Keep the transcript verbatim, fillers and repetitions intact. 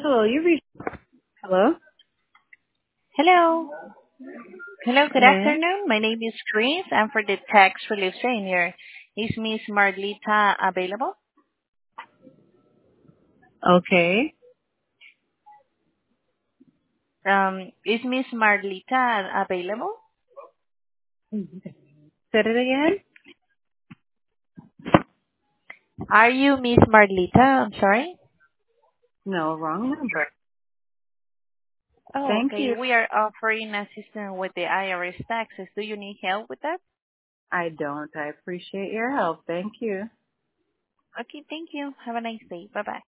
Hello, you reached. Hello? Hello. Hello, good Yes. afternoon. My name is Chris. I'm for the tax relief trainer. Is Miss Marlita available? Okay. Um, is Miss Marlita available? Said it again? Are you Miss Marlita? I'm sorry. No, wrong number. Oh, Thank okay. you. We are offering assistance with the I R S taxes. Do you need help with that? I don't. I appreciate your help. Thank you. Okay, thank you. Have a nice day. Bye-bye.